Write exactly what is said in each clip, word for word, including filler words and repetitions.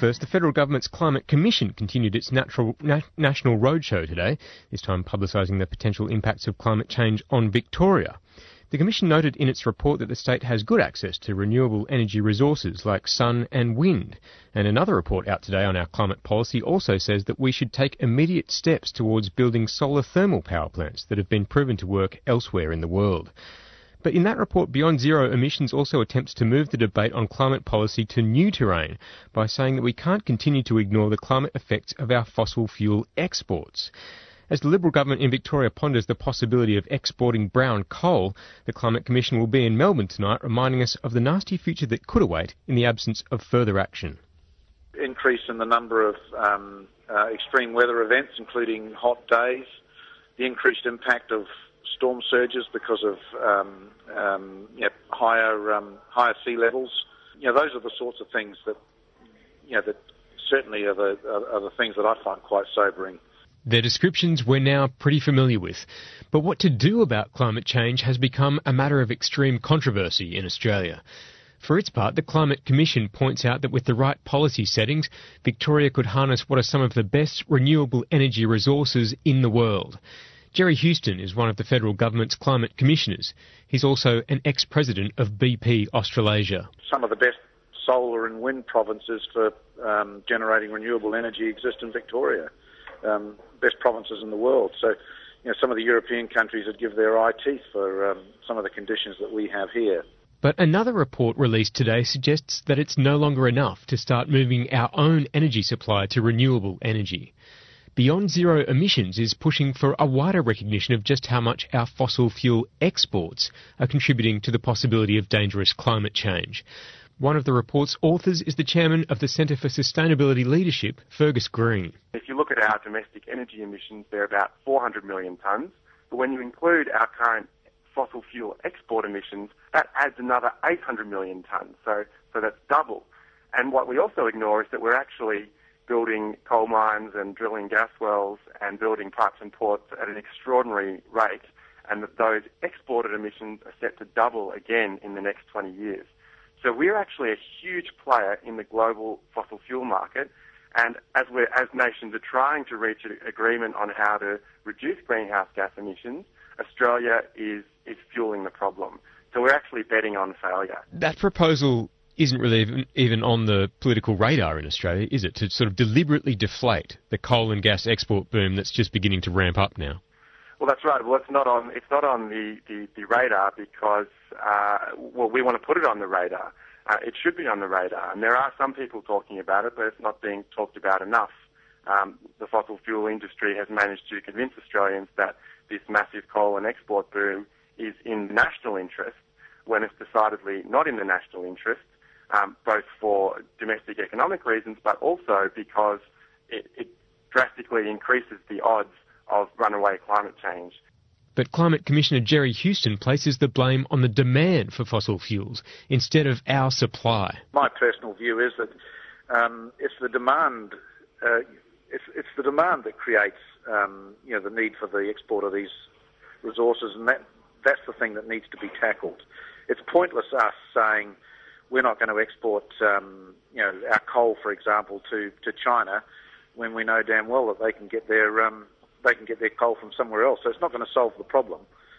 First, the federal government's Climate Commission continued its natural, na- national roadshow today, this time publicising the potential impacts of climate change on Victoria. The Commission noted in its report that the state has good access to renewable energy resources like sun and wind. And another report out today on our climate policy also says that we should take immediate steps towards building solar thermal power plants that have been proven to work elsewhere in the world. But in that report, Beyond Zero Emissions also attempts to move the debate on climate policy to new terrain by saying that we can't continue to ignore the climate effects of our fossil fuel exports. As the Liberal government in Victoria ponders the possibility of exporting brown coal, the Climate Commission will be in Melbourne tonight reminding us of the nasty future that could await in the absence of further action. Increase in the number of um, uh, extreme weather events, including hot days, the increased impact of storm surges because of um, um, you know, higher um, higher sea levels. You know, those are the sorts of things that you know that certainly are the are, are the things that I find quite sobering. Their descriptions we're now pretty familiar with, but what to do about climate change has become a matter of extreme controversy in Australia. For its part, the Climate Commission points out that with the right policy settings, Victoria could harness what are some of the best renewable energy resources in the world. Jerry Houston is one of the federal government's climate commissioners. He's also an ex-president of B P Australasia. Some of the best solar and wind provinces for um, generating renewable energy exist in Victoria. Um, best provinces in the world. So, you know, some of the European countries would give their eye teeth for um, some of the conditions that we have here. But another report released today suggests that it's no longer enough to start moving our own energy supply to renewable energy. Beyond Zero Emissions is pushing for a wider recognition of just how much our fossil fuel exports are contributing to the possibility of dangerous climate change. One of the report's authors is the chairman of the Centre for Sustainability Leadership, Fergus Green. If you look at our domestic energy emissions, they're about four hundred million tonnes. But when you include our current fossil fuel export emissions, that adds another eight hundred million tonnes. So, so that's double. And what we also ignore is that we're actually building coal mines and drilling gas wells and building pipes and ports at an extraordinary rate, and that those exported emissions are set to double again in the next twenty years. So we're actually a huge player in the global fossil fuel market, and as we're, as nations are trying to reach an agreement on how to reduce greenhouse gas emissions, Australia is, is fueling the problem. So we're actually betting on failure. That proposal isn't really even, even on the political radar in Australia, is it, to sort of deliberately deflate the coal and gas export boom that's just beginning to ramp up now? Well, that's right. Well, it's not on. It's not on the, the, the radar because uh, well, we want to put it on the radar. Uh, it should be on the radar, and there are some people talking about it, but it's not being talked about enough. Um, the fossil fuel industry has managed to convince Australians that this massive coal and export boom is in national interest, when it's decidedly not in the national interest, um, both for domestic economic reasons, but also because it, it drastically increases the odds of runaway climate change. But Climate Commissioner Jerry Houston places the blame on the demand for fossil fuels instead of our supply. My personal view is that um, it's the demand, uh, it's, it's the demand that creates, um, you know, the need for the export of these resources, and that that's the thing that needs to be tackled. It's pointless us saying we're not going to export, um, you know, our coal, for example, to, to China, when we know damn well that they can get their um, they can get their coal from somewhere else. So it's not going to solve the problem.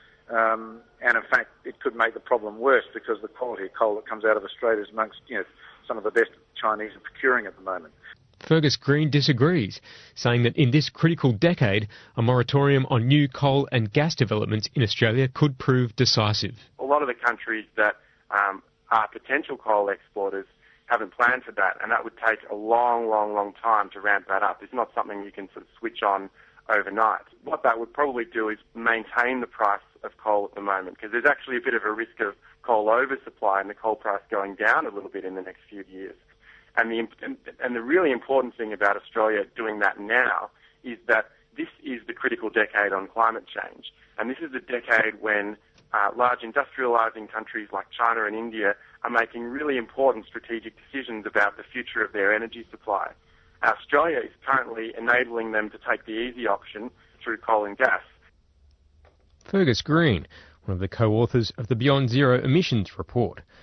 Um, and in fact, it could make the problem worse because the quality of coal that comes out of Australia is amongst, you know, some of the best Chinese are procuring at the moment. Fergus Green disagrees, saying that in this critical decade, a moratorium on new coal and gas developments in Australia could prove decisive. A lot of the countries that um, are potential coal exporters haven't planned for that, and that would take a long, long, long time to ramp that up. It's not something you can sort of switch on overnight. What that would probably do is maintain the price of coal at the moment, because there's actually a bit of a risk of coal oversupply and the coal price going down a little bit in the next few years. And the, and the really important thing about Australia doing that now is that this is the critical decade on climate change. And this is the decade when uh, large industrialising countries like China and India are making really important strategic decisions about the future of their energy supply. Australia is currently enabling them to take the easy option through coal and gas. Fergus Green, one of the co-authors of the Beyond Zero Emissions report.